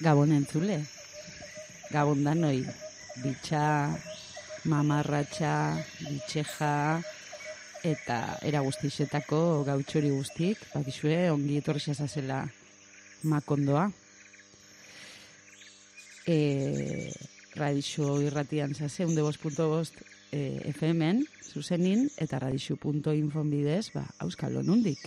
Gabon entzule, Gabon danoi, bitxa, mamarratxa, bitxeja, eta era guztixetako gautxori guztik, bakizue, ongi etorri zazela makondoa. Radixo irratian zaze, 102.5 FM-en, zuzenin, eta radixo.info bidez, auskalo nundik.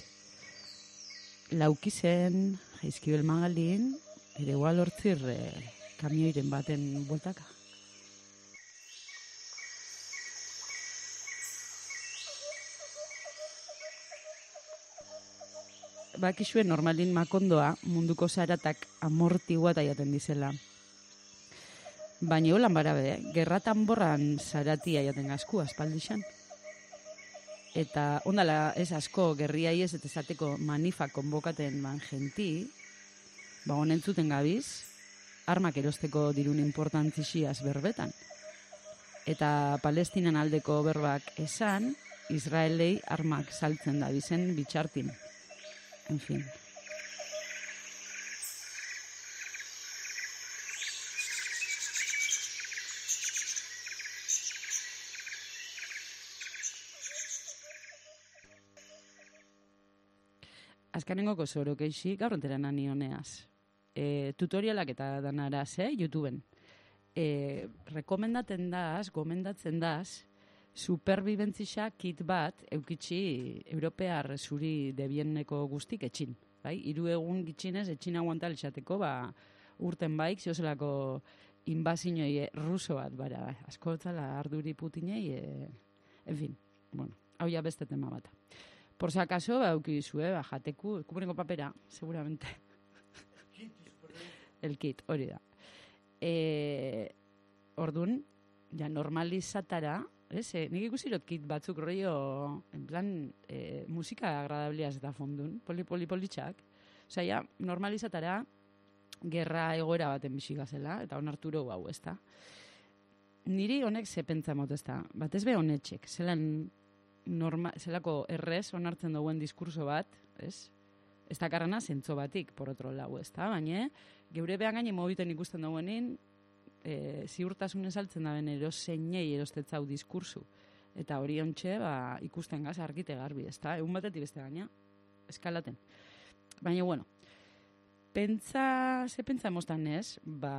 Laukizen, jaizkibel magalin, ere gual hortzir kamioiren baten bueltaka. Bakizue normalin makondoa munduko zaratak amortigua eta jaten dizela. Baina holan barabe, gerratan borran zaratia jaten asku aspaldixan. Eta ondala ez asko gerriai ez eta esateko manifa konbokaten genti, honentzuten gabiz, armak erosteko dirun importantzixiaz berbetan. Eta Palestinan aldeko berbak esan, Israelei armak saltzen da bizen bitxartin. En fin. Azkanengoko zorokeixi gaur enteran anioneaz. Tutorialak eta danaraz, YouTubeen. Gomendatzen daz, superbibentzisa kit bat eukitxi europear zuri debieneko guztik etxin. Bai? 3 egun gitxinez etxin aguantal esateko, urten baik, ziozelako inbazinoi ruso bat, askotzala arduri putinei, en fin, hau ja beste tema bat. Por si acaso, eukizue, jateku, kupurengo papera, seguramente. El kit, hori da. Ordun, ja normalizatara, nik ikusirot kit batzuk rollo, en plan, musika agradabliaz da fondun, politxak. Osa, ja, normalizatara, gerra egoera baten bisigazela, eta onarturo hau, ez da. Niri honek ze pentsamot, ez da. Bat ez be honetxek, zelako errez onartzen duen diskurso bat, ez? Ez dakarrana zentzo batik, por otro lau, ez da? Baina, geure behan gaine mobiten ikusten duenin, ziurtasun esaltzen da ben eroseinei erostetzau diskursu. Eta hori ontxe, ikusten gaz argite garbi, ez da? Egun batetik beste gaina, eskalaten. Baina, bueno, ze pentsa mostan ez,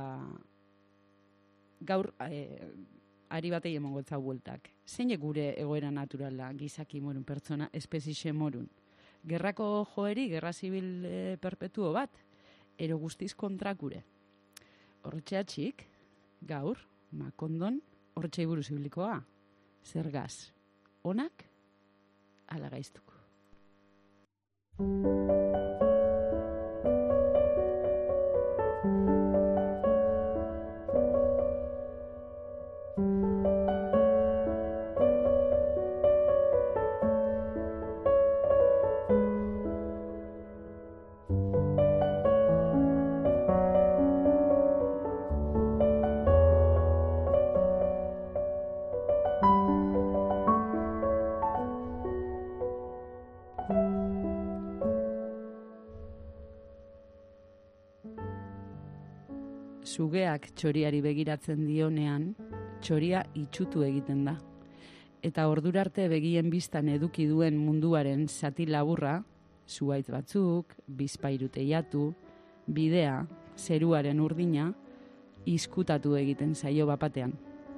gaur, ari batei emongo etzau bueltak. Zein gure egoera naturala, gizaki morun, pertsona, espezixe morun? Gerrako joeri, gerra zibil perpetuo bat, ero guztiz kontrakure. Hortxeatxik, gaur, makondon, hortxei buruz ibilikoa, zer gaz, onak, ala gaiztuko. Sugeak txoriari begiratzen dionean, txoria itxutu egiten da. Eta ordurarte begien biztan eduki duen munduaren zati laburra, zuhaitz batzuk, bizpairu teiatu, bidea, zeruaren urdina, izkutatu egiten zaio bapatean.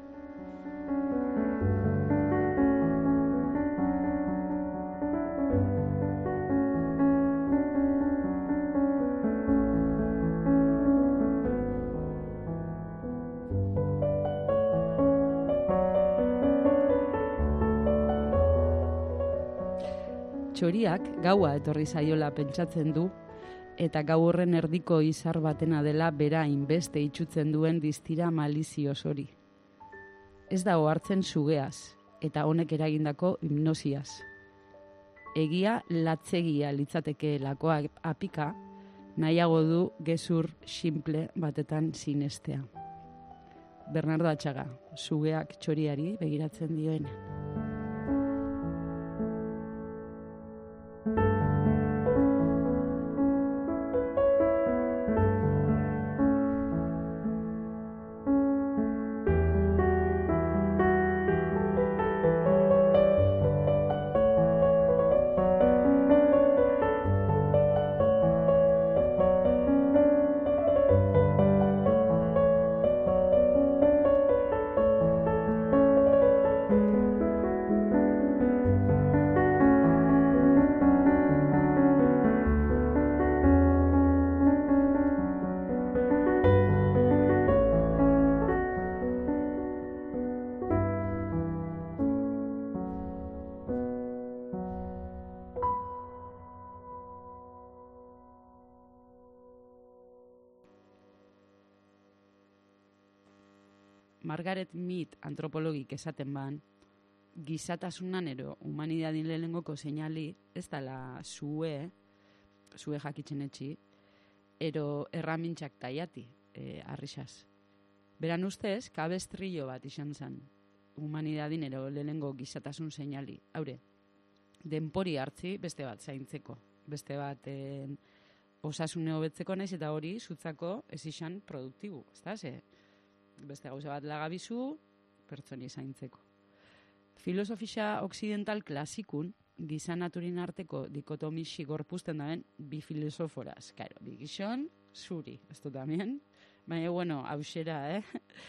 Txoriak gaua etorri zaiola pentsatzen du, eta gau horren erdiko izar batena dela bera inbeste itxutzen duen distira malizioz hori. Ez da ohartzen sugeaz, eta honek eragindako hipnosiaz. Egia latzegia litzateke lakoa apika, nahiago du gezur simple batetan sinestea. Bernardo Atxaga, sugeak txoriari begiratzen dioena. Margaret Mead antropologik esaten ban, gizatasunan ero humanidadin lehenengoko seinali, ez dala zue jakitzen etxi, ero erramintxak taiati, arrisaz. Beran ustez, kabestrillo bat izan zen, humanidadin ero lehenengo gizatasun seinali. Haure, denpori hartzi beste bat zaintzeko, beste bat osasune hobetzeko naiz eta hori zutzako ez izan produktibu, ez da, beste gauza bat lagabizu, pertsoni zaintzeko. Filosofia occidental klasikun, giza naturin arteko dikotomixi gorpuzten daben bi filosoforaz. Claro, bi gizon, zuri, ez dut tamien, baina, bueno, hausera,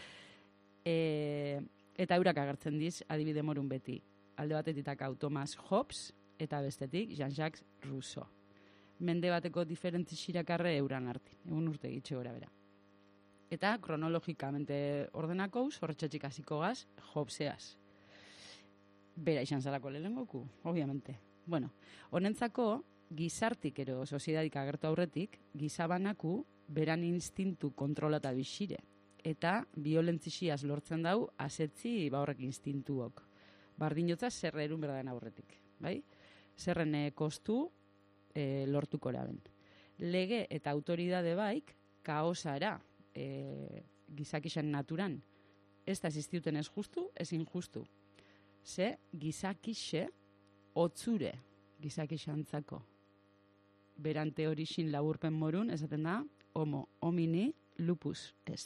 eta eurak agertzen diz, adibide morun beti. Alde batetik Thomas Hobbes, eta bestetik Jean-Jacques Rousseau. Mende bateko diferentzi xirakarre euran arti, egun urte gitxe gora bera. Eta kronologikamente ordenakouz, horretxatxik hasiko gaz, Hobbeseaz. Bera izan zalako lehengoku, obviamente. Bueno, honentzako, gizartik ero soziedadik agertu aurretik, gizabanaku beran instintu kontrolata bixire. Eta violentzixiaz lortzen dau, asetzi horrek instintuok. Bardinotza zerrerun berdaden aurretik, bai? Zerren kostu lortuko eraben. Lege eta autoridade baik, kaosara, gizakixan naturan, ez da existiuten ez justu, ez injustu. Ze gizakixe otzure gizakixantzako. Beran teorixin laburpen morun, esaten da, homo homini lupus est.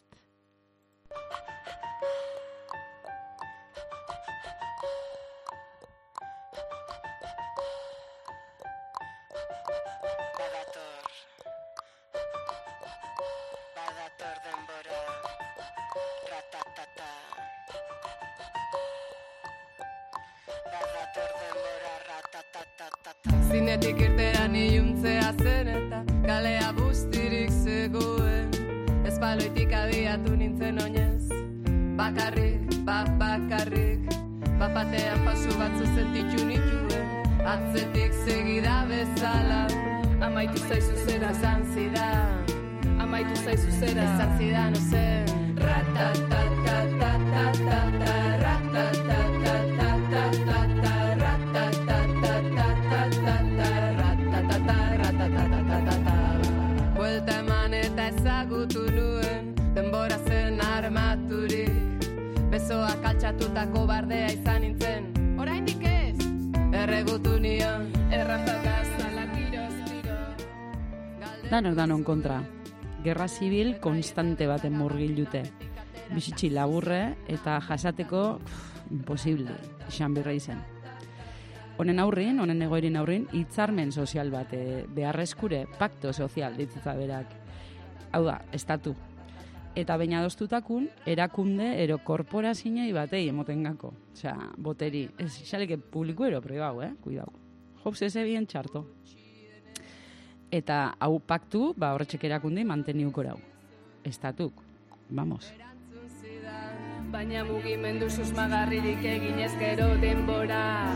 Badator denbora, ratatata. Badator denbora, ratatatata. Zinetik irtera niluntzea zen eta kalea bustirik zegoen. Espaloitik abiatu nintzen oinez, bakarrik, bakarrik. Bapatean pasu batzu sentitu nituen, atzetik segida bezala. Amaitu zaizu zera esan zidan, amaitu zaizu zera esan zidan ozen. Ratatatatata, ratatatatata, ratatatatata. Buelta eman eta ezagutu nuen, denbora zen armaturik. Besoak altxatutako bardea izan nintzen, oraindik ez. Erregutu nion, errafagaz alakiroz tiro. Danon kontra. Gerra zibil konstante baten murgilute. Bizitzi laburre eta jasateko imposible, izan berra izen. Honen egoerin aurrin, hitzarmen sozial bat beharrezkure pakto sozial ditzitza berak. Hau da, estatu. Eta baina adostutakun, erakunde ero korporazinei batei emotengako. Osea, boteri. Ez xaleke publiko ero pribau, Kuidau. Hobbes eze bien txarto. Eta hau paktu, horretxek erakundi manteniuko rau. Estatuk. Vamos. Baina mugimendu susmagarririk egin ezkero denbora.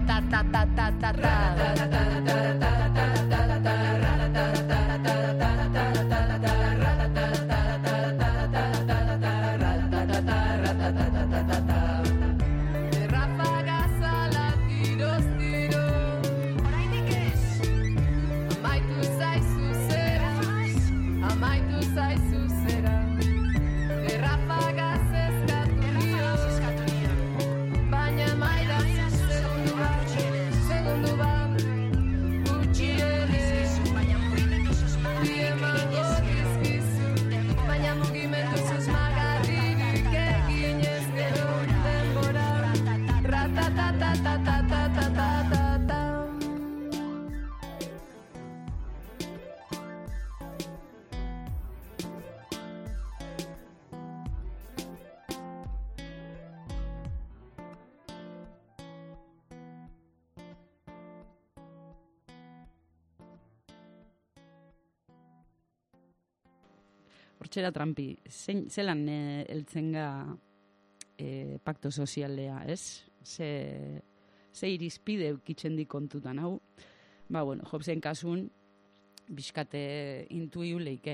Hortxera trampi, zelan eltzenga pakto sozialea, ez? Ze irizpide eukitzen di kontutan, hau? Hobbesen kasun, bizkate intuiu leike.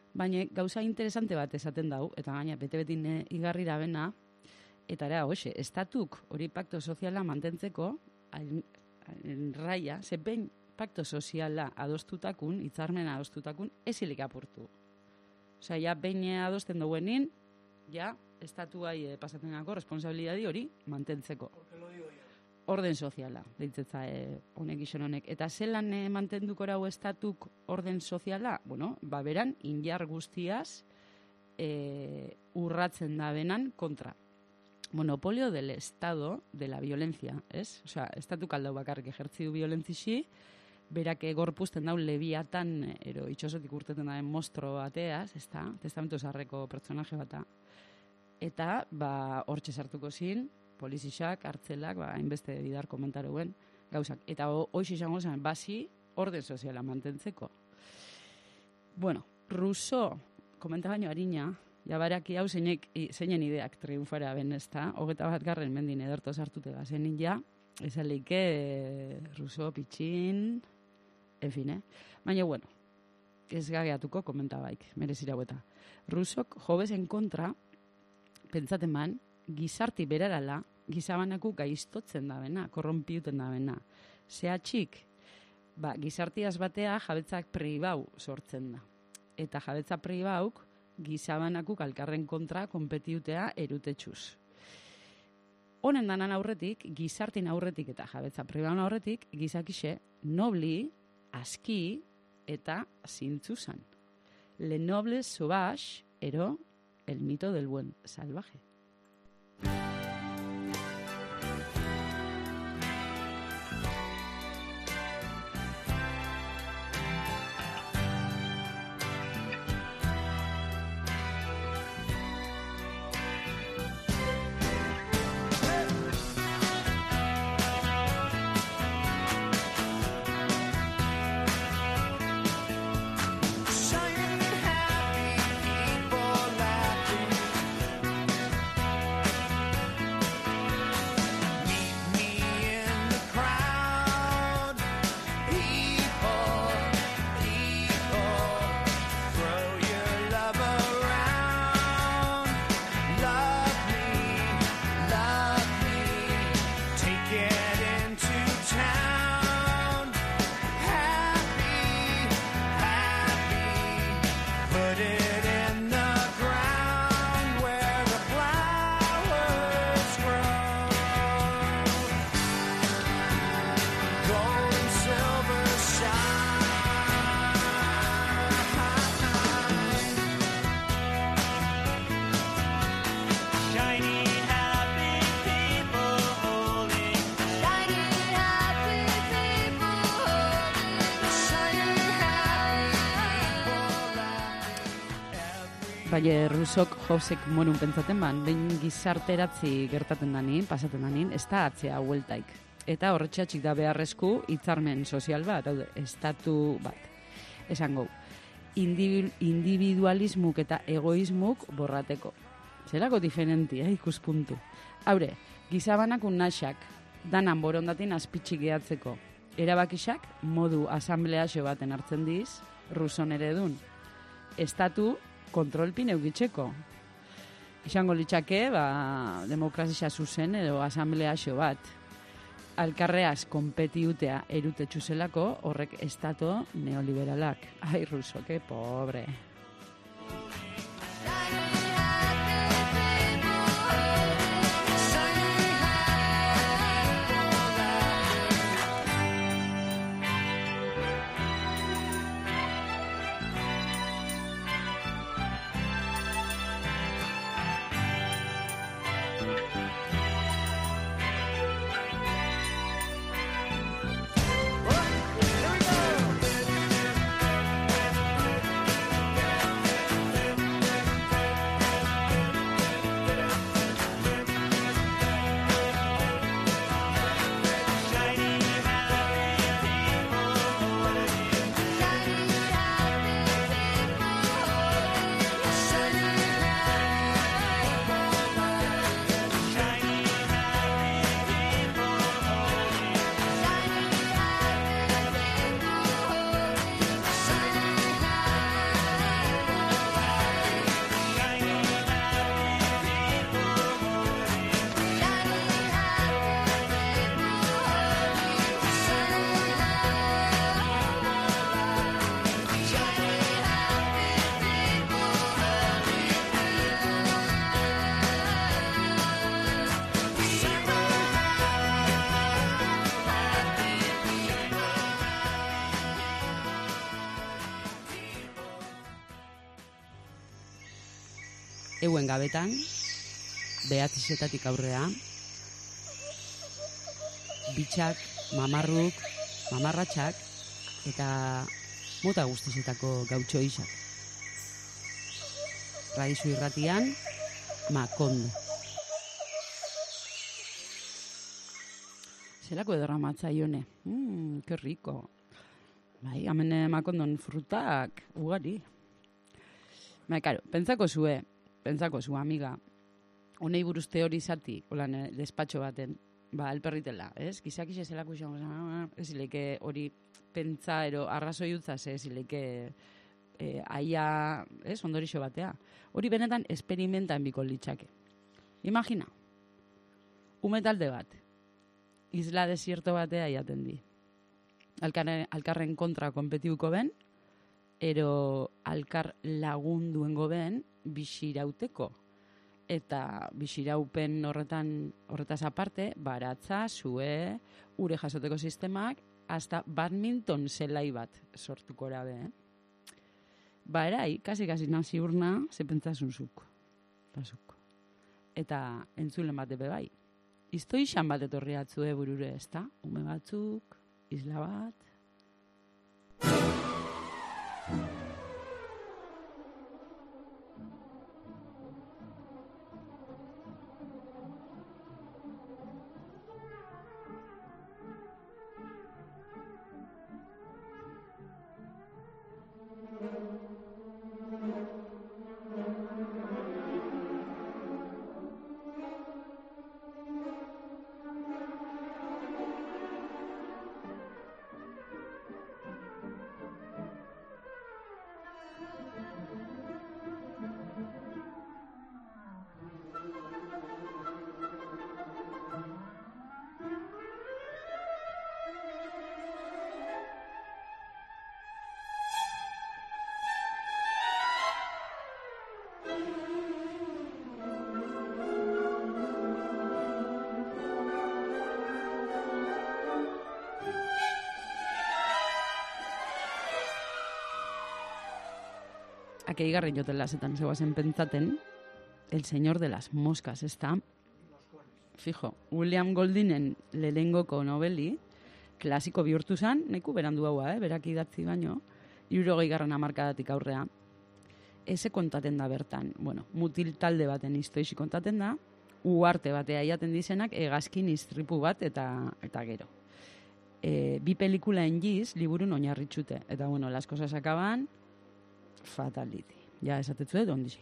Baina gauza interesante bat esaten dau, eta gaina bete-betin igarrira bena, eta ere, hoxe, estatuk hori pakto soziala mantentzeko, raia, zepen pakto soziala adostutakun, hitzarmena adostutakun, ezilik apurtu. Osea, ja, behin adosten duguenin, ja, estatuai pasatenako responsabilidadi hori mantentzeko. Orden soziala, deitzetza honek izan honek. Eta zelan mantenduko rau estatuk orden soziala? Bueno, beran, injar guztiaz urratzen da benan kontra. Monopolio del Estado de la violencia, ez? Osea, estatuk aldau bakarrik ejertzi du violentixi, berak gorpuzten dau lebiatan, itxosotik urteten daen mostro bateaz, ez da? Testamentu zarreko pertsonaje bata. Eta, hortxe sartuko zin, polizixak, hartzelak, hainbeste bidar komentaroen gauzak. Eta hoxe izango zen, basi orden soziala mantentzeko. Bueno, Rousseau, komenta baino harina, jabaraki hau zeinen ideak triunfara ben ez da, 21. mendin ederto sartute gazenin ja, ezaleike Rousseau, pitxin, en Baina, bueno, ez gageatuko komenta baik, merezira gueta. Rousseauk jobezen kontra, pentsaten man, gizarti berarala, gizabanaku gaiztotzen da bena, korrompiuten da bena. Zehatxik, gizartiaz batea jabetzak pribau sortzen da. Eta jabetza pribauk gizabanakuk alkarren kontra konpetiutea erutetxuz. Honen danan aurretik, gizartin aurretik eta jabetza pribaun aurretik, gizakixe nobli, aski eta zintzuzan. Le noble sauvage, ero el mito del buen salvaje. Baina Rousseauk Hobbesek morun pentsaten ban, behin gizarteratzi gertaten danin, pasaten danin, ez da atzea hueltaik. Eta horretxeatxik da beharrezku hitzarmen sozial bat, estatu bat. Esango, individualismuk eta egoismuk borrateko. Zerako diferenti, ikuspuntu. Haure, gizabanakun naxak, danan borondatin azpitxik gehatzeko. Erabakisak modu asambleaxo baten hartzen diz, Rousseau eredun. Estatu kontrolpin eukitzeko. Izango litzake, demokrazia zuzen edo asambleaxo bat. Alkarreaz konpetiutea erutetxu zelako, horrek estatu neoliberalak. Ai, Rousseau, que pobre. Euen gabetan, behatzizetatik aurrea, bitxak, mamarruk, mamarratxak, eta mota guztizetako gautxo isak. Raizu irratian, Makondo. Zelako ederra matzaione. Que rico. Bai, hemen Makondon frutak ugari. Bai, karo, pentsako zu, amiga, honei buruz teorizati, holan, despatxo baten, alperritela, ez? Gizak zelako izan, ez ileke hori pentsa, ero arrazoi utzaz, ez ileke aia, ez, ondorixo batea. Hori benetan esperimentan biko litzake. Imagina, umetalde bat, isla desierto batea jaten di. Alkarren kontra konpetiuko ben, ero alkar lagunduengo ben, bisirauteko. Eta bisiraupen horretaz aparte, baratza, zue, ure jasoteko sistemak, hasta badminton zelai bat sortuko erabe. Erai, kasi nazi urna, ze pentsasun zuk. Eta entzulen bat ebe bai. Izto izan bat etorri atzue burure, ezta? Ume batzuk, isla bat. Akeigarri joten lasetan zegoazen pentsaten, El señor de las moscas, ezta? Fijo, William Goldinen lehengoko noveli, klasiko bihurtu zen, neku berandu haua, berak idatzi baino, 60. hamarkadatik aurrea. Eze kontaten da bertan, mutil talde baten historisi kontaten da, uarte batea jaten dizenak, hegazkin istripu bat eta gero. Bi pelikula engiz, liburun oinarritxute. Eta las cosas acaban, fatality. Ja, esatetzu edo ondixik.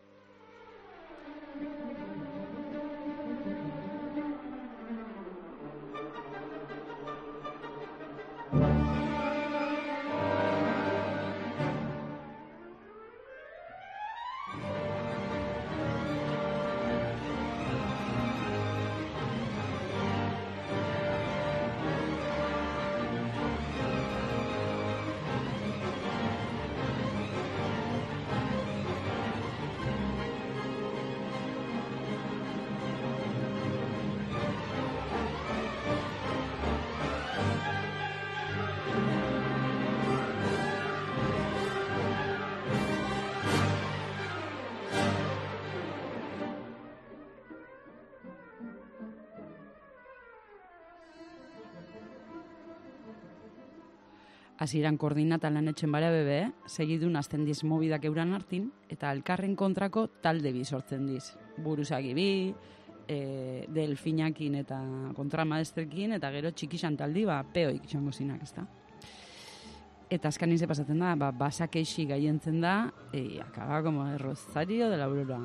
Hasieran koordinata lanetxen bara bebe, segidun azten diz mobidak euran hartin, eta alkarren kontrako talde bi sortzen diz. Buruzagi bi, delfinakin eta kontramaestrekin, eta gero txikisan taldi, peoik txango zinak, ezta? Eta azkanin ze pasatzen da, basakeixi gaientzen da, acaba como el rosario de la aurora.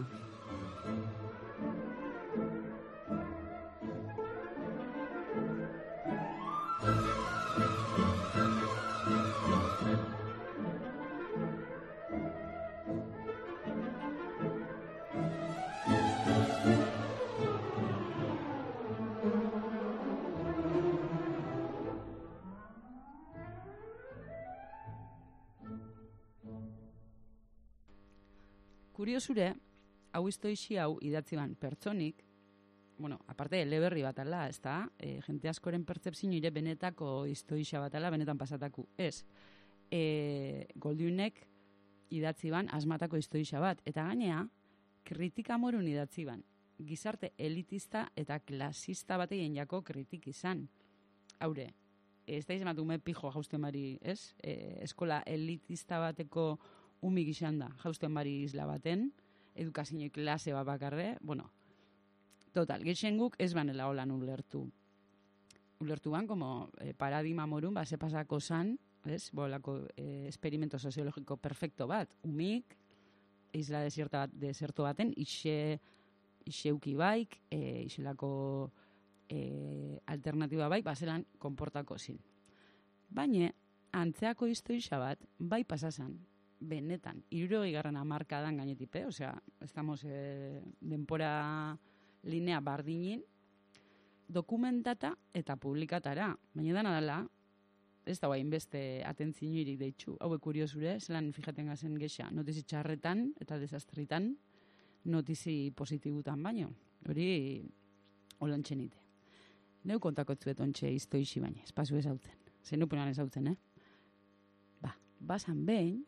Kuriosure, hau iztoixi hau idatzi ban pertsonik, aparte eleberri bat ala, ez da, jente askoren pertzepzio ire benetako iztoixa bat ala, benetan pasataku. Ez, Goldiunek idatzi ban asmatako iztoixa bat, eta gainea, kritika morun idatzi ban. Gizarte elitista eta klasista bateien jako kritik izan. Haure, ez da izan atume pijo jausten bari, ez? Eskola elitista bateko umik izan da, jausten bari isla baten, edukazio klase bat bakarre, bueno, total, gexen guk ez banela holan ulertu. Ulertu ban, como paradigma morun, ze pasako zan, ez? Bolako experimento soziologiko perfecto bat, umik, isla deserto baten, iseuki baik, iselako alternatiba baik, bazelan konportako zin. Baina, antzeako historia bat, bai pasasan, benetan, 60. hamarkadan gainetipe, osea, estamos denpora linea bardinin, dokumentata eta publikatara. Baina dana dela, ez da guain beste atentzioirik deitxu. Hauek kuriosure, zelan fijaten gazen gexa, notizi txarretan eta desastritan, notizi positibutan baino. Hori, olantxen ite. Neu kontakotzuet ontxe iztoixi baina, espazu ezautzen. Zenupenan ezautzen, basan behin,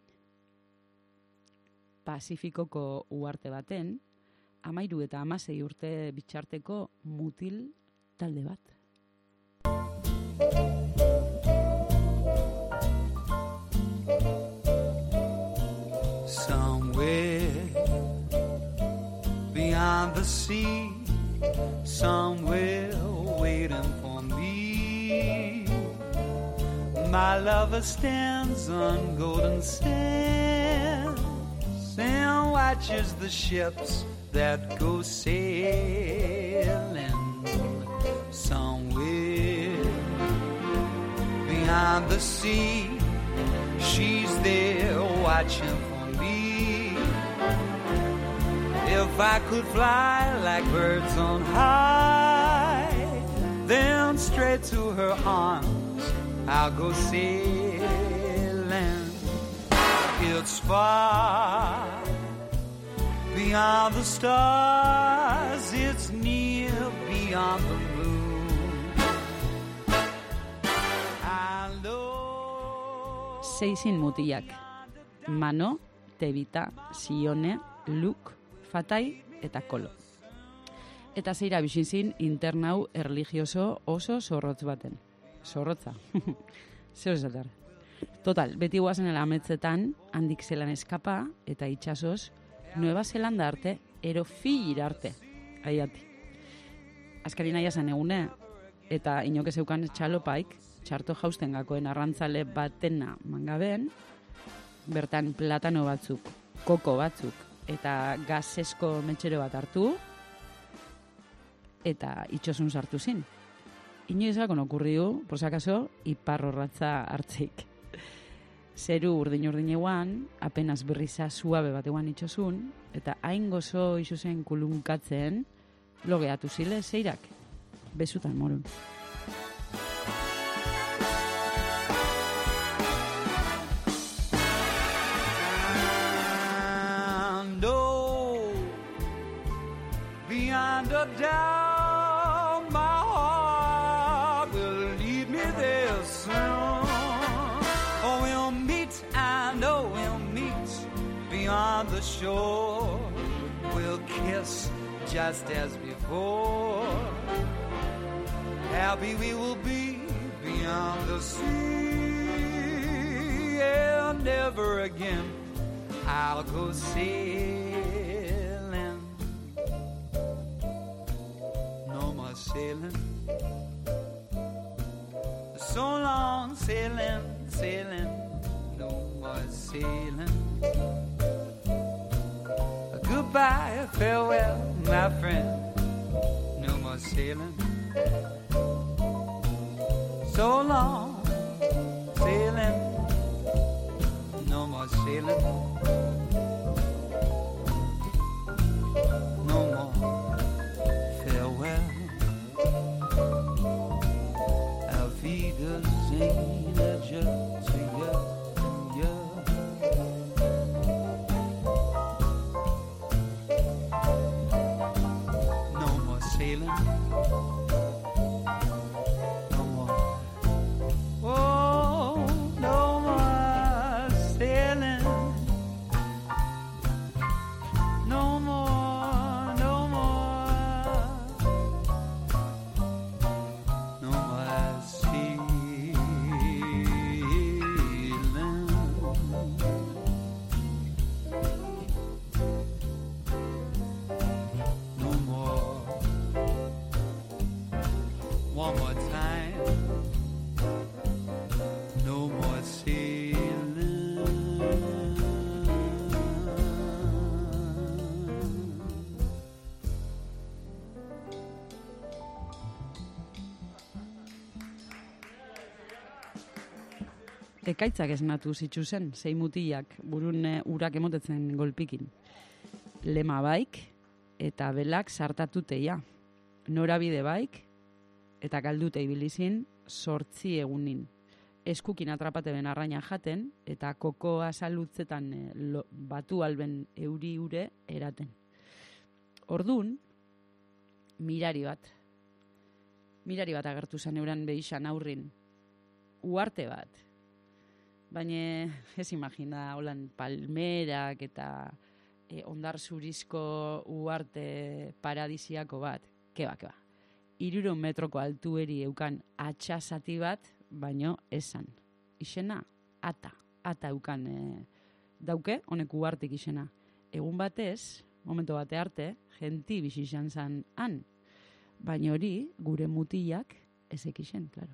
Pasifikoko uarte baten, 13 eta 16 urte bitxarteko mutil talde bat. Somewhere beyond the sea, somewhere waiting for me, my lover stands on golden sands and watches the ships that go sailing. Somewhere beyond the sea, she's there watching for me. If I could fly like birds on high, then straight to her arms I'll go sailing. It's far beyond the stars, it's near beyond the moon. I know. Seisin mutilak. Mano, Tebita, Sione, Luke, Fatai eta Kolo. Eta zeira bizinzin internau erligioso oso zorrotz baten. Zorrotza. Zer esatar. Total, beti guazen elametzetan, handik zelan eskapa eta itxasoz, Nueva Zelanda arte, ero Fiji arte. Aiati. Azkari nahi esan egune, eta inoke zeukan txalopaik, txarto jausten gakoen arrantzale batena mangaben, bertan platano batzuk, koko batzuk, eta gazesko metxero bat hartu, eta itxosun sartu zin. Inoizakon okurriu, por sakaso, iparrorratza hartzeik. Zeru urdin-urdin apenas berriza suabe bat eguan itxosun, eta hain gozo isuzen kulunkatzen, logeatu zile zeirak, bezutan morun. And oh, beyond a doubt, my heart will lead me there soon. Oh, we'll meet, I know we'll meet beyond the shore. We'll kiss just as before. Happy we will be beyond the sea, and never again I'll go sailing. No more sailing. So long sailing, sailing. No more sailing. Goodbye, farewell, my friend. No more sailing. So long sailing. No more sailing. No more farewell. Auf Wiedersehen, adieu to you, you. No more sailing. No more. Oh, no more sailing. one more time. No more sailing. Ekaitzak esnatu zitzuzen, sei mutilak burun urak emotetzen golpikin. Lema baik eta belak sartatuteia. Norabide baik eta galdute ibilizin 8 egunin. Eskukin atrapate ben arraina jaten eta kokoa salutzetan batu alben euri ure eraten. Ordun mirari bat agertu zen euran behixan aurrin. Uarte bat. Baina ez imagina holan palmerak eta ondar zurizko uarte paradisiako bat. Keba. 300 metroko altueri eukan atxasati bat, baino esan. Izena, ata eukan dauke, honek uartik izena. Egun batez, momento bate arte, genti bizizan zan han. Baina hori, gure mutilak ezek izen, klaro.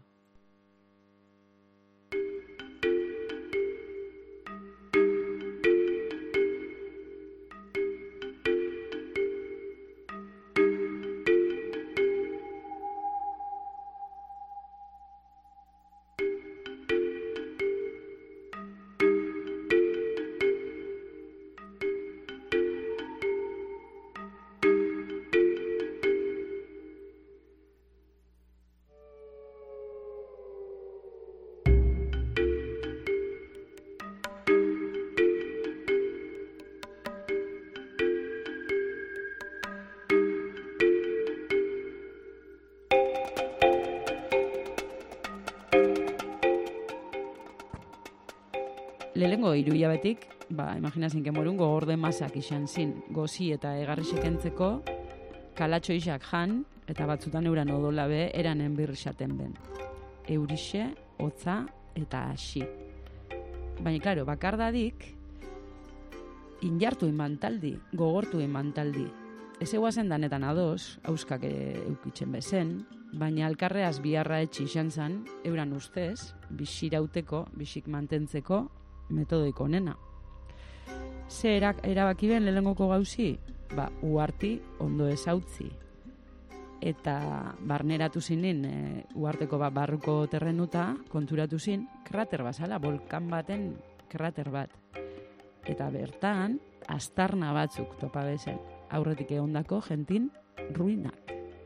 Lehengo 3 hilabetik, imaginazin kemorun gogorde masak izan zin, gozi eta egarrisek entzeko, kalatxo isak jan, eta batzutan euran odolabe eranen birrisaten ben. Eurixe, hotza eta hasi. Baina, klaro, bakardadik, injartu inbantaldi, gogortu inbantaldi. Ez eguazen danetan ados, hauskak eukitzen bezen, baina alkarreaz biharra etxi izan zan, euran ustez, bisirauteko, bisik mantentzeko, metodoiko onena. Ze erabaki ben lehengoko gauzi? Uarti ondo ezautzi. Eta barneratu zinin, uarteko barruko terrenuta, konturatu zin, krater bazala, volkan baten krater bat. Eta bertan, astarna batzuk topa bezen, aurretik egondako jentin ruinak.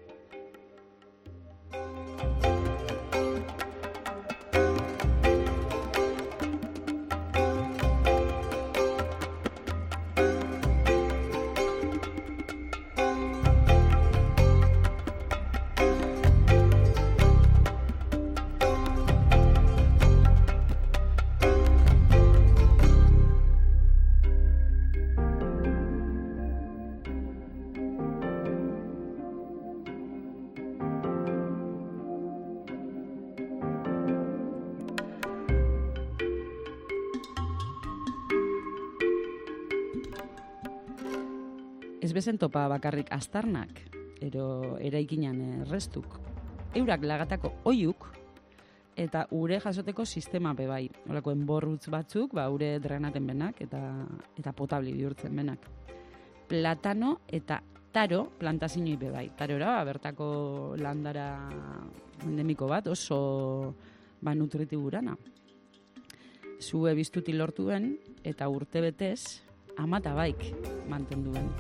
Ez bezen topa bakarrik astarnak, eraikinan restuk. Eurak lagatako oiuk eta ure jasoteko sistema bebai. Horako enborrutz batzuk, ure drenaten benak eta potabli bihurtzen benak. Platano eta taro plantazinoi bebai. Tarora, bertako landara endemiko bat, oso nutritiburana. Zue biztuti lortuen eta urte betez, amata baik mantenduen.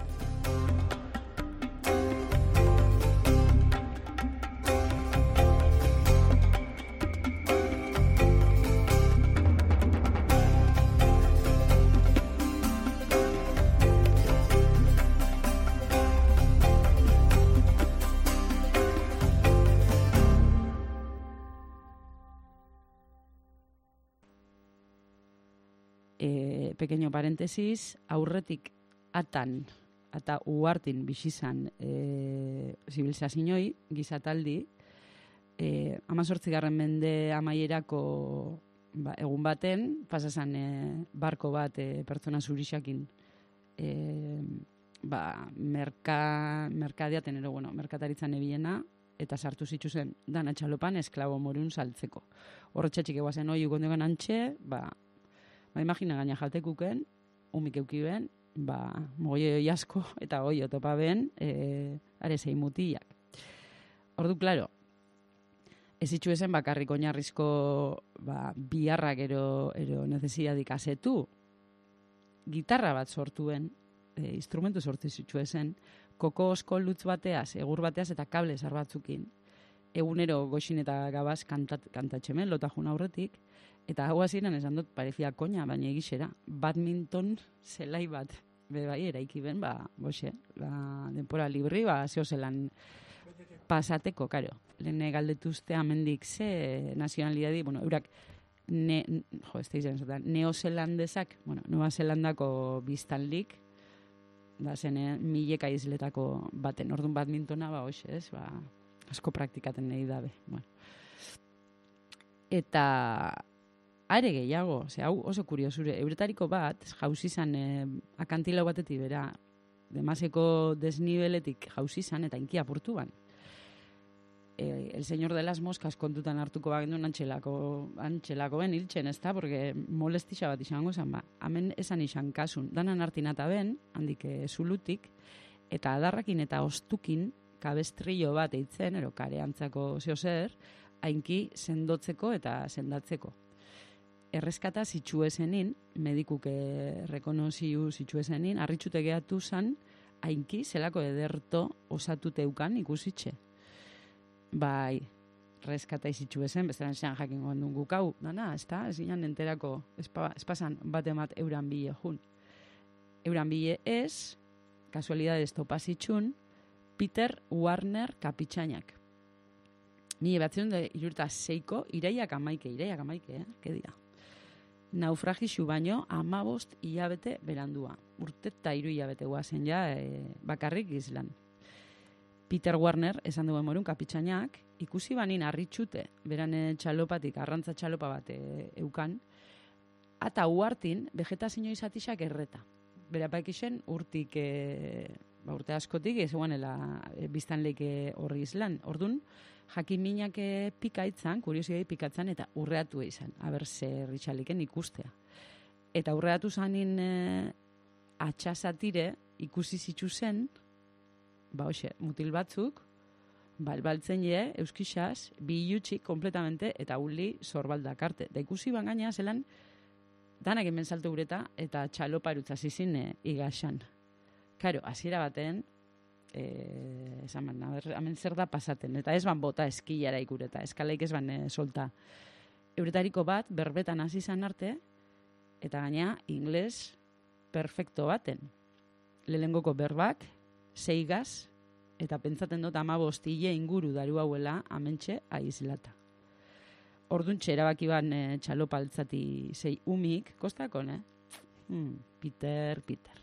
Pequeño paréntesis, aurretik atan eta uartin bizizan zibilizazioi, gizataldi, 18. mende amaierako egun baten, pasazan barko bat pertsona zurixakin merkadiaten merkataritzan ebilena, eta sartu zituzen dana txalopan esklabo morun saltzeko. Horretxatxik eguazen hoi ukondegan antxe, imagina gaina jaltekuken, umik eukiben, mogoi asko eta hoi otopa ben, are zein mutiak. Ordu, klaro, ez itxuezen bakarrik oinarrizko biharrak ero nezesiadik azetu, gitarra bat sortuen, instrumentu sortu zitxuezen, koko osko lutz bateaz, egur bateaz eta kable zar batzukin, egunero goxin eta gabaz kantatxemen, lotajun aurretik, eta hau hasieran esan dut parezia koña, baina egixera, badminton zelai bat, bai, eraiki ben, denpora libri, zeo zelan pasateko, karo. Lehen galdetuzte amendik ze nazionalidadi, eurak neozelandesak, Nueva Zelandako biztanlik, da zen mileka izletako baten, orduan badmintona, asko praktikaten nahi dabe. Eta are gehiago, hau oso kuriosure, euretariko bat, jauzi izan akantilau batetik bera, demaseko desnibeletik jauzi izan eta inki apurtu ban. El señor de las moscas kontutan hartuko bagendun antxelakoen hiltzen, ez da, porque molestisa bat izango zen, hemen esan izan kasun, danan hartinata ben, handik zulutik, eta adarrakin eta ostukin kabestrillo bat eitzen, ero kareantzako zeozer, hainki sendotzeko eta sendatzeko. Erreskata zitsuezenin, medikuk rekonoziu zitsuezenin, harritxute gehatu zan, hainki zelako ederto osatuteukan ikusitxe. Bai, reskata izitsuezen, besteran zean jakin gondun gukau, dana, ez da, ez ginen enterako, espazan bat euran bile jun. Euran bile ez, kasualidades topazitxun, Peter Warner kapitxainak. 1906ko iraiak amaike, ke dira. Naufragixu baino 15 hilabete berandua. Urte eta 3 hilabete guazen bakarrik izlan. Peter Warner, esan duen morun kapitxainak, ikusi banin harritxute, beran txalopatik, arrantza txalopa bat eukan, eta uartin, vegetazio izatixak erreta. Berapak isen urtik, urte askotik, ez guanela biztanleik horri izlan. Ordun, jakin minak pikaitzan, kuriosidei pikatzan, eta urreatu izan, haber zer ritxaliken ikustea. Eta urreatu zanin atxasatire ikusi zitzu zen, mutil batzuk, baltzen euskixaz, bilutxik kompletamente, eta uli zorbaldak arte. Da ikusi bangaina zelan, danak hemen salto ureta, eta txalopa erutza zizin igaxan. Karo, hasiera baten, hemen zer da pasaten, eta ez ban bota eskilara ikureta, eskalaik ez ban solta. Euretariko bat, berbetan hasi izan arte, eta gaina, ingles perfecto baten. Lelengoko berbak, 6 gaz, eta pentsaten dut 15 hile inguru daru hauela amentxe aizlata. Orduntxe erabaki ban txalopa altzati 6 umik, kostako, Peter.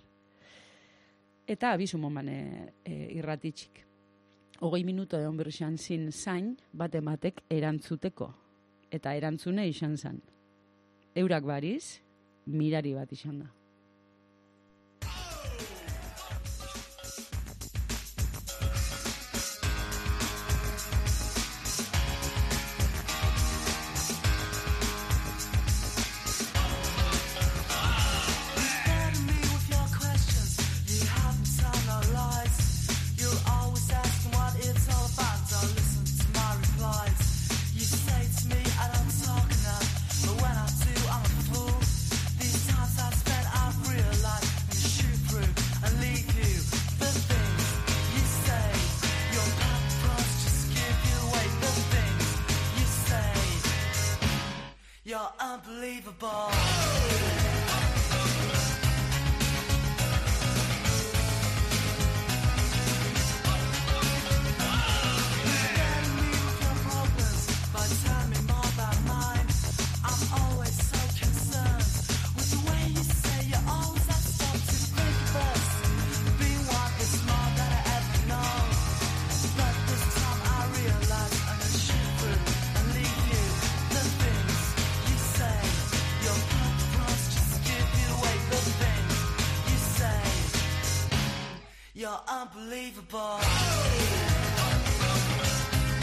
Eta abizu moman irratitxik. 20 minuto egon berxan zin zain, batematek erantzuteko. Eta erantzune izan zan. Eurak bariz, mirari bat izan da. Unbelievable. You're unbelievable.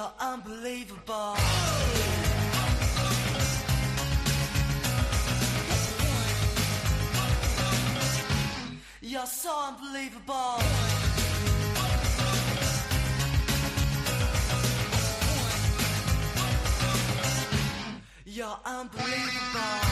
You're unbelievable. You're so unbelievable. You're unbelievable.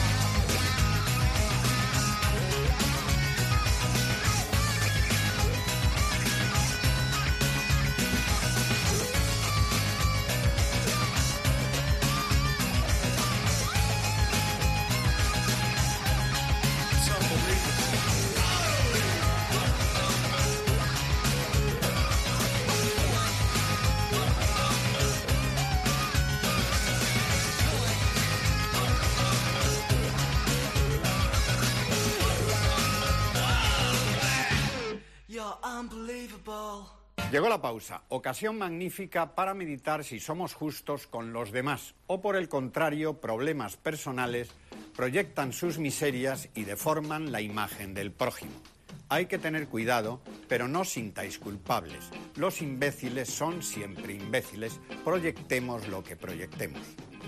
Llegó la pausa, ocasión magnífica para meditar si somos justos con los demás o por el contrario, problemas personales proyectan sus miserias y deforman la imagen del prójimo. Hay que tener cuidado, pero no sintáis culpables. Los imbéciles son siempre imbéciles, proyectemos lo que proyectemos.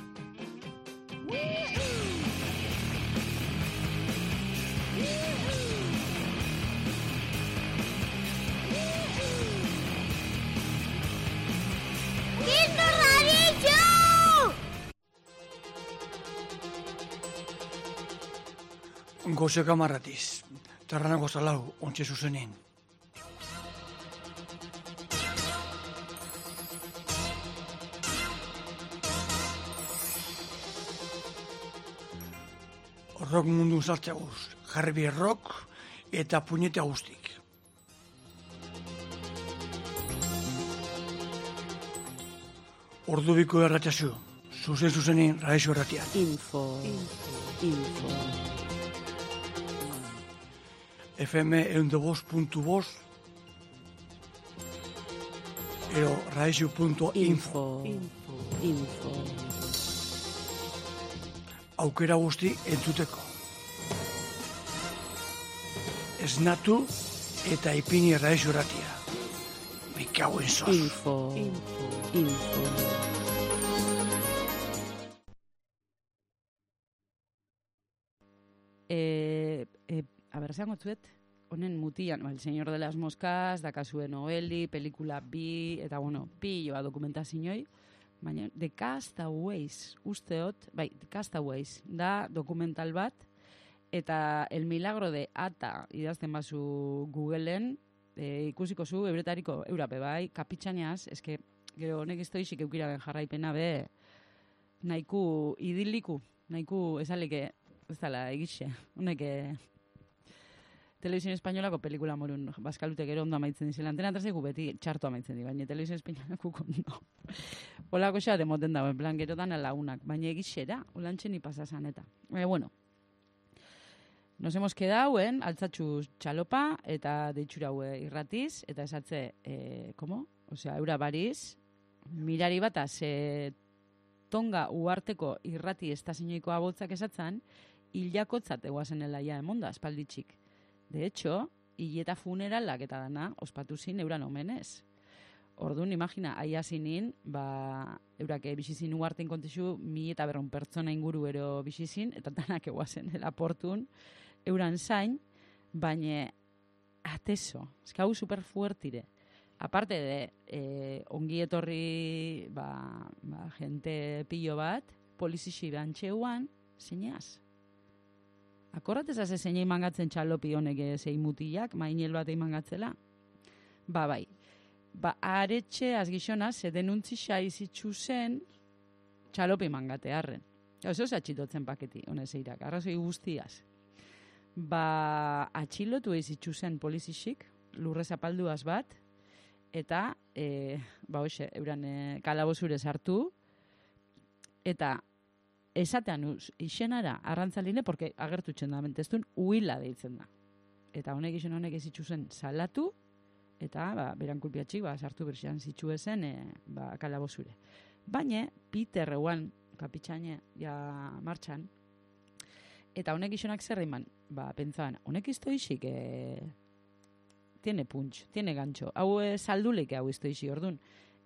Goze kamarratiz, tarranago zalau, ontxe zuzenin. Rock mundu sartzaguz, jarri rock eta puñete guztik. Ordubiko erratxazu, zuzenin Raixo erratian. Info. FM 102.2 ero raixo.info. Aukera guzti entzuteko. Esnatu eta ipini Raixo erratia. Me cago en sos. Info. A ber, zeango zuet, honen mutian, el señor de las moscas, dakazue noveli, pelikula bi, eta bueno, pilloa dokumentazioei, baina The Castaways, usteot, The Castaways, da dokumental bat, eta El Milagro de Ata, idazten bazu Googleen, ikusiko zu, ebretariko eurape bai, kapitxainaz, eske, gero honek iztoizik eukiraben jarraipena be, naiku idiliku, naiku esalike, ez dala egixe, honek Televisión Espainolako pelikula morun, bazkalute gero ondo amaitzen dizela, antena trazeko beti txarto amaitzen di, baina Televisión Espainolako ondo. Olako xa demoten dago, en plan gero dan lagunak, baina egixera, olantxen ipasazan eta. Bueno, nos hemos quedado en altzatxu txalopa eta deitxura haue irratiz, eta esatze, como? Osea, eura bariz, mirari bataz, tonga uarteko irrati estazinioiko abotzak esatzan, hilakotzat eguazenela ja emonda, espalditxik. De hecho, hileta funeralak eta dana ospatu zin euran omenez. Orduan, imagina, aia zinin, eurake bizizin uarten kontexu, 1.100 pertsona inguru ero bizizin, eta danak eguazen elaportun, euran zain, baina ateso, eskau super fuertire. Aparte de ongi etorri gente pillo bat, polizixi bantxeuan, zeineaz. Akorratez haze zein mangatzen txalopi honek zein mutiak, mainel bat mangatzela? Bai. Aretxe azgixonaz, denuntzi xaizitxu zen txalopi mangatearren. Oso atxilotzen paketi, honez eirak, arrazoi guztiaz. Atxilotu izitxu zen polizixik, lurre zapalduaz bat, eta, euran kalabozure sartu, eta esatean izenara arrantzaline, porque agertutzen da, menteztun, huila deitzen da. Eta honek izen honek ezitxu zen salatu, eta beran kulpiatxik sartu berxian zitxu ezen kalabozure. Baina, Peter eguan, kapitxaine, ja martxan, eta honek izenak zerreiman, pentsaban, honek iztoixik, tiene punch, tiene gancho, hau salduleike hau iztoixik, orduan,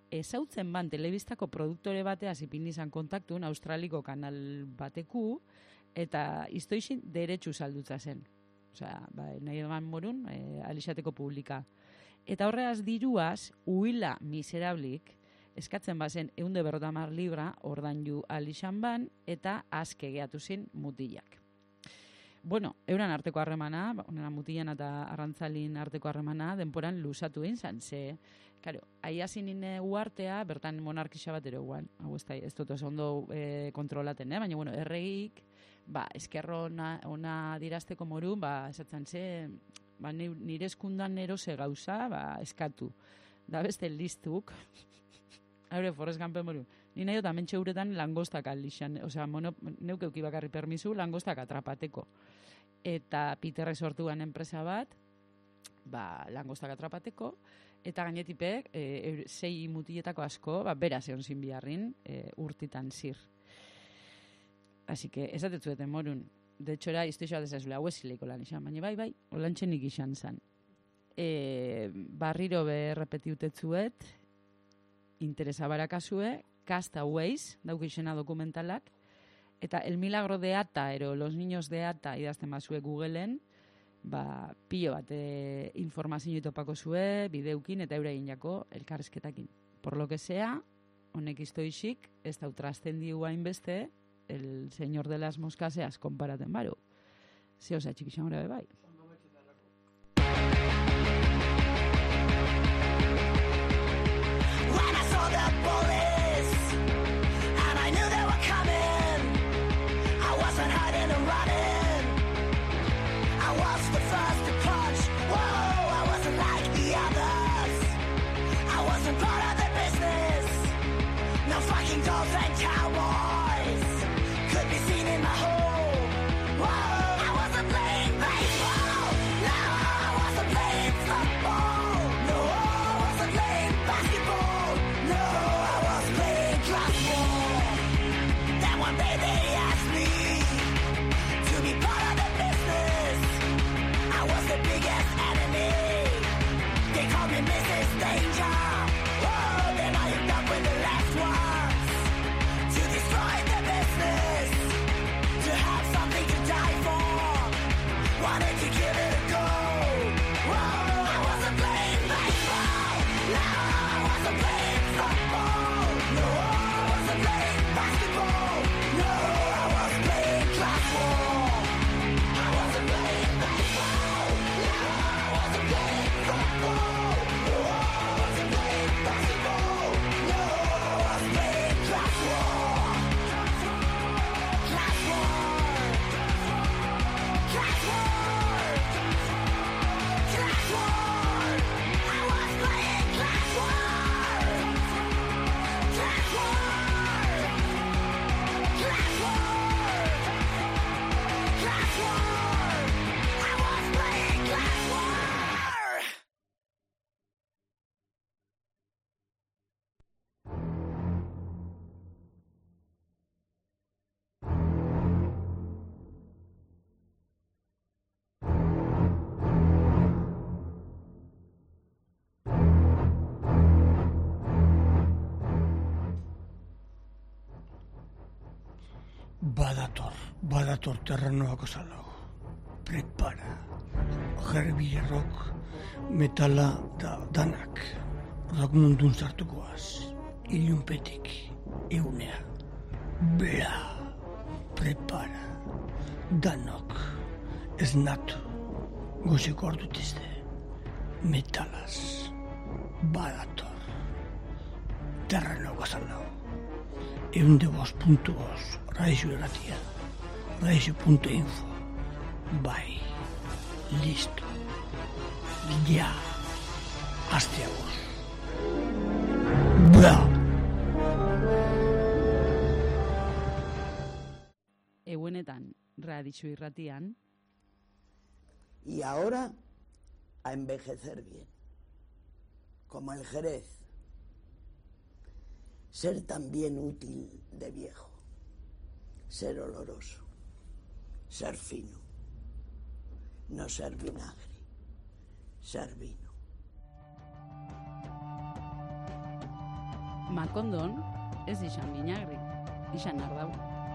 ezautzen ban telebistako produktore bateaz ipini izan kontaktun, Australiko kanal bateku, eta iztoixin deretsu saldutza zen. Osea, nahi egan morun, alixateko publika. Eta horreaz diruaz, huila miserablik, eskatzen bazen 150 libra ordaindu alixan ban, eta azke gehatu zen mutilak. Bueno, euran arteko harremana, mutilan eta arrantzalin arteko harremana, denporan lusatu egin zan, ze, karo, aiazin uartea, bertan monarkisa bat ere guan, hau ez dut oso ondo kontrolaten, baina, bueno, erregik, eskerro ona dirazteko morun, esatzen ze, nire eskundan nerose gauza, eskatu. Da beste listuk, haure Forrest Gumpen morun, ni nahi dut amentxe uretan langostak aldixan, osea, neuk euki bakarri permisu langostak atrapateko. Eta Peterrek sortuan enpresa bat, langostak atrapateko, eta gainetipek, 6 mutiletako asko, beraz egon zin biharrin, urtitan zir. Así que, esatetzueten morun, de hecho era, izte xoa desazule, hau esileiko lan izan, baina bai, olantxenik izan zan. Barriro repetiutetzuet, interesabarakazue, Castaways, dauk izena dokumentalak, eta El Milagro de Ata, ero Los Niños de Ata, idazten bazue Googleen, pilo bat informazio topako zue, bideukin eta eure egin jako elkarrizketakin. Por lo que sea, honek iztoixik, ez dau trastendiu hainbeste, el señor de las moscaseas konparaten baro. Ze osa txikixan hori bai. When I saw the police and I knew they were coming, I wasn't hiding and running. I was the first to punch. Whoa, I wasn't like the others. I wasn't part of the business. No fucking dolls and cowboys could be seen in my home. Whoa, I wasn't playing baseball. No, I wasn't playing football. No, I wasn't playing basketball. No, I was playing class war. Then one day they asked me to be part of the business. I was the biggest enemy. They called me Mrs. Danger. Whoa, then I hooked up with the last ones to destroy the business, to have something to die for. Wanted to give it a go. Whoa, I wasn't playing baseball. No, I wasn't playing football. No, I wasn't playing basketball. No, I was playing class war. I wasn't playing baseball. No, I wasn't playing football. No, I wasn't playing basketball. No, I was playing class war. Class war. Class war. Class war. I was playing class war. Class war. Class war. Class war. I was playing class war. Badator terrenoako zalau. Prepara. Herbie rock, metala da danak. Rock mundun zartukoaz. Ilunpetik, eunea. Bera. Prepara. Danok. Esnatu. Goziko ordutizte. Metalaz. Badator. Terrenoako zalau. 102.2 Raixo Irratia, Raixo.info. Bai, listo. Ja, hasteagoz. Bra! Egunetan, Raixo Irratian, Y ahora a envejecer bien, como el Jerez. Ser también útil de viejo, ser oloroso, ser fino, no ser vinagre, ser vino. Makondon ez izan vinagre, izan ardau.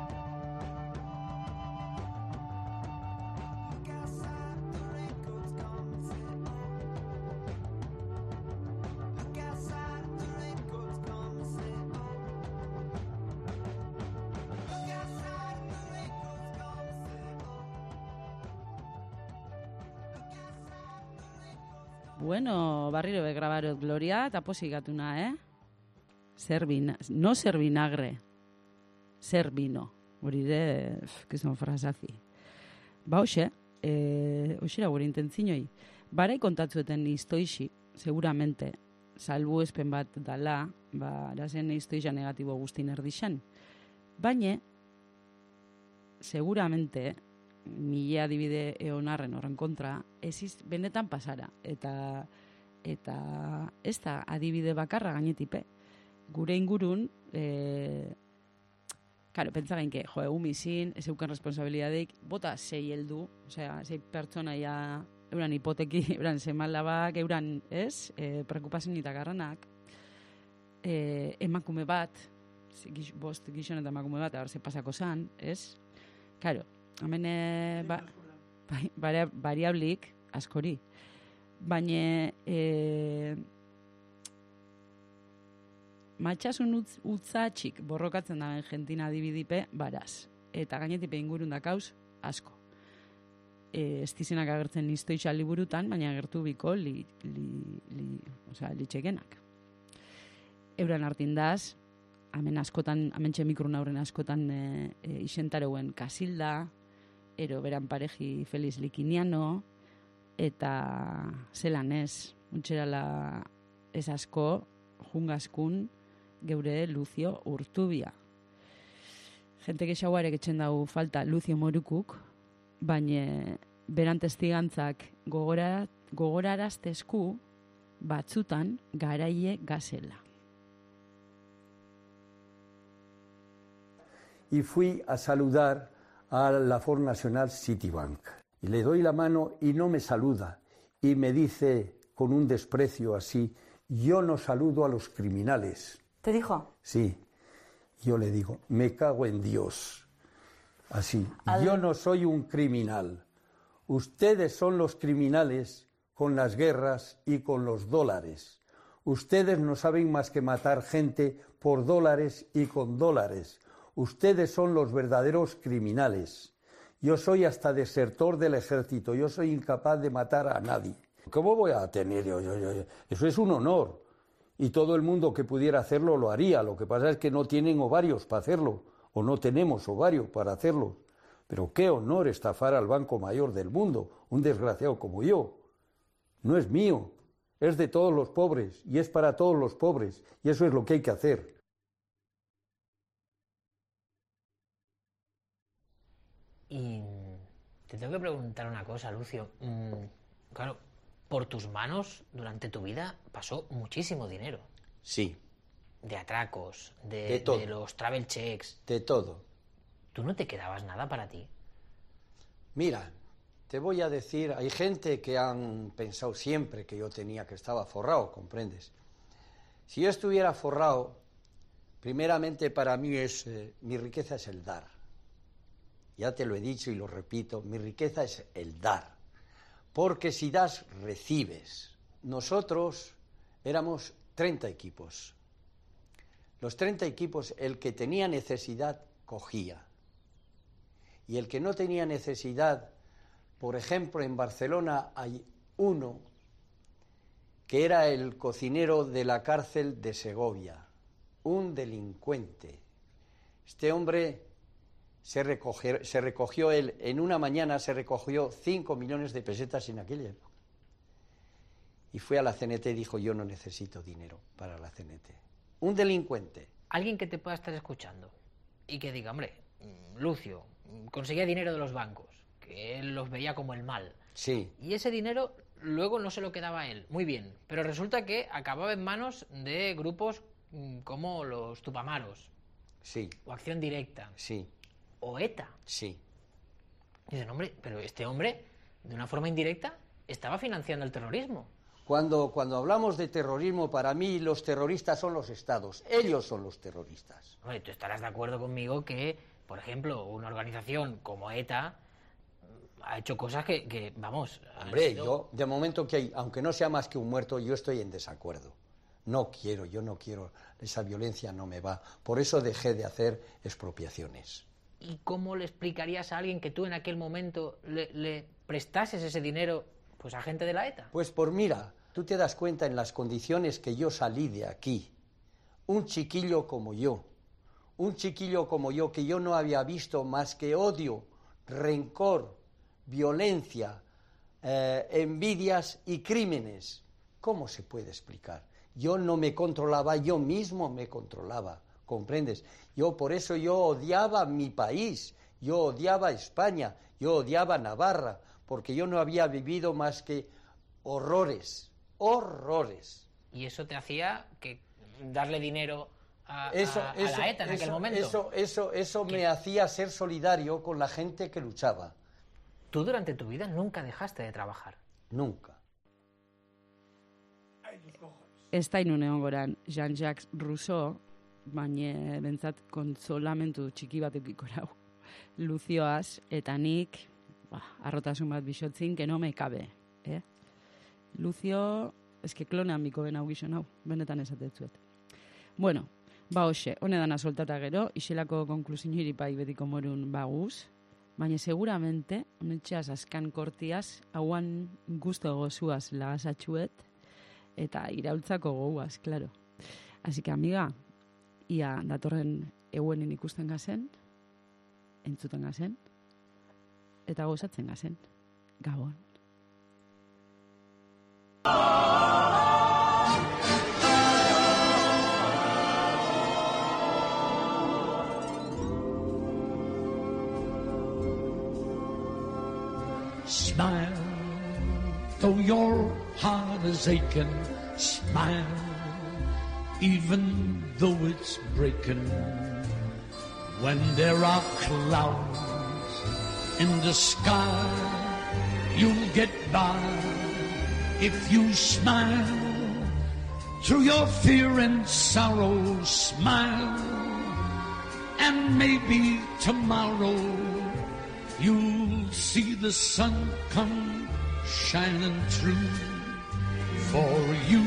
Bueno, barriro begrabarot Gloria, eta pozik gatuna, no ser vinagre, ser vino. Hori de, kizun frasazi. Ba, hoxe, hoxera gure intentzinoi. Barai kontatzueten iztoixi, seguramente, salbu espen bat dala, erazen iztoixa negatibo guztin erdixan. Baina, seguramente, mile adibide eonarren horren kontra, ez benetan pasara. Eta ez da adibide bakarra gainetipe. Gure ingurun, pentsa gainke, umizin, ez euken responsabilidadeik, bota 6 heldu, osea, 6 pertsonaia, euran hipoteki, euran semalabak, euran, preokupazioen eta garranak, emakume bat, bost gizon eta emakume bat, abar ze pasako zan, ez? Karo, hemen variablik askori. Baina matxasun utzatxik borrokatzen da Argentina adibidipe baraz. Eta gainetipe ingurun dakauz asko. Ez dizenak agertzen iztoitza liburutan, baina agertu biko litxekenak. Euran hartindaz, hemen txemikrun auren askotan isentareuen Kasilda, ero beran pareji Feliz Likiniano, eta zelan ez, untxerala ez asko, jungaskun, geure Lucio Urtubia. Gente kexauarek etxen dau falta Lucio Morukuk, baina beran testigantzak gogoraraztezku batzutan garaie gazela. Y fui a saludar a la Ford National Citibank. Y le doy la mano y no me saluda. Y me dice con un desprecio así, yo no saludo a los criminales. ¿Te dijo? Sí. Yo le digo, me cago en Dios. Así, yo no soy un criminal. Ustedes son los criminales con las guerras y con los dólares. Ustedes no saben más que matar gente por dólares y con dólares. Ustedes son los verdaderos criminales. Yo soy hasta desertor del ejército. Yo soy incapaz de matar a nadie. ¿Cómo voy a tener yo? Eso es un honor. Y todo el mundo que pudiera hacerlo lo haría. Lo que pasa es que no tienen ovarios para hacerlo. O no tenemos ovarios para hacerlo. Pero qué honor estafar al Banco Mayor del mundo. Un desgraciado como yo. No es mío. Es de todos los pobres. Y es para todos los pobres. Y eso es lo que hay que hacer. Y te tengo que preguntar una cosa, Lucio. Claro, por tus manos durante tu vida pasó muchísimo dinero. Sí. De atracos, de todo. De los travel checks. De todo. ¿Tú no te quedabas nada para ti? Mira, te voy a decir, hay gente que han pensado siempre que yo estaba forrado, ¿comprendes? Si yo estuviera forrado, primeramente para mí mi riqueza es el dar. Ya te lo he dicho y lo repito, mi riqueza es el dar. Porque si das, recibes. Nosotros éramos 30 equipos. Los 30 equipos, el que tenía necesidad, cogía. Y el que no tenía necesidad, por ejemplo, en Barcelona hay uno que era el cocinero de la cárcel de Segovia, un delincuente. Este hombre se recogió él, en una mañana se recogió 5 millones de pesetas en aquella época. Y fue a la CNT y dijo, yo no necesito dinero para la CNT. Un delincuente. Alguien que te pueda estar escuchando y que diga, hombre, Lucio conseguía dinero de los bancos, que él los veía como el mal. Sí. Y ese dinero luego no se lo quedaba a él. Muy bien. Pero resulta que acababa en manos de grupos como los Tupamaros. Sí. O Acción Directa. Sí. O ETA. Sí. Dicen, hombre, pero este hombre, de una forma indirecta, estaba financiando el terrorismo. Cuando hablamos de terrorismo, para mí los terroristas son los estados. Ellos son los terroristas. Oye, tú estarás de acuerdo conmigo que, por ejemplo, una organización como ETA ha hecho cosas que vamos... Hombre, yo, de momento que hay, aunque no sea más que un muerto, yo estoy en desacuerdo. Yo no quiero, esa violencia no me va. Por eso dejé de hacer expropiaciones. ¿Y cómo le explicarías a alguien que tú en aquel momento le prestases ese dinero pues a gente de la ETA? Pues mira, tú te das cuenta en las condiciones que yo salí de aquí. Un chiquillo como yo que yo no había visto más que odio, rencor, violencia, envidias y crímenes. ¿Cómo se puede explicar? Yo no me controlaba, yo mismo me controlaba, ¿comprendes? Por eso yo odiaba mi país, yo odiaba España, yo odiaba Navarra, porque yo no había vivido más que horrores. ¿Y eso te hacía que darle dinero a la ETA en aquel momento? Eso me hacía ser solidario con la gente que luchaba. Tú durante tu vida nunca dejaste de trabajar. Nunca. Ez da inun egon goran Jean-Jacques Rousseau, baina bentsat kontsolamentu txiki bat eukiko rau. Lucioaz eta nik, arrotasun bat bisotzin, que no me cabe. Lucio, eske klonean biko ben hau gizon hau, benetan esatetzuet. Bueno, hoxe, honedana soltata gero, iselako konklusin hiripai betiko morun baguz, baina seguramente, honetxeaz askan kortiaz, hauan guzto gozuaz lagasatxuet, eta iraultzako gouaz, claro. Así que, amiga, ia datorren euenin ikusten gazen, entzuten gazen, eta gozatzen gazen. Gabon. Smile, though your heart is aching. Smile, even though it's breaking. When there are clouds in the sky, you'll get by if you smile. Through your fear and sorrow, smile, and maybe tomorrow you'll see the sun come shining through for you.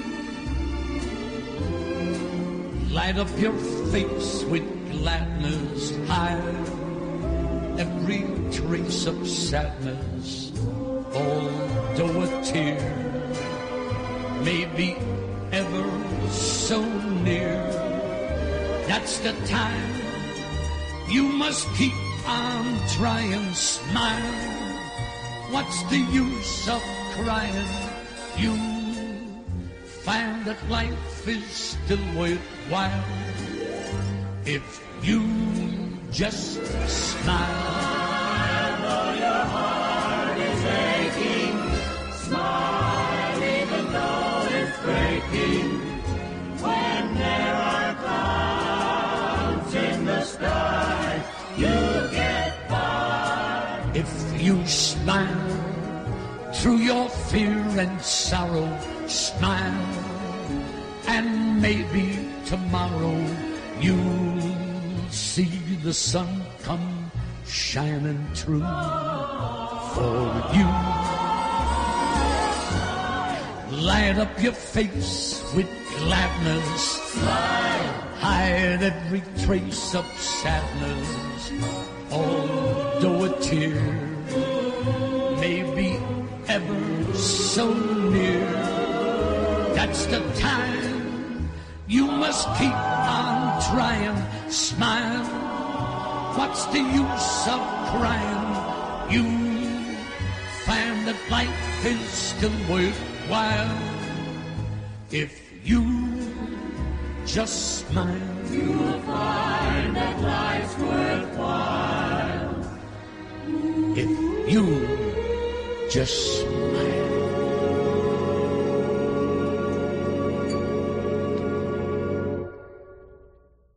Light up your face with gladness, hide every trace of sadness, although a tear may be ever so near. That's the time you must keep on trying. Smile, what's the use of crying? You find that life is still worthwhile if you just smile. Though your heart is aching, smile even though it's breaking. When there are clouds in the sky, you'll get by if you smile. Through your fear and sorrow, smile, and maybe tomorrow you'll see the sun come shining through for you. Light up your face with gladness, smile, hide every trace of sadness, although a tear may be ever so near. That's the time you must keep on trying. Smile, what's the use of crying? You find that life is still worthwhile if you just smile. You'll find that life's worthwhile if you just smile.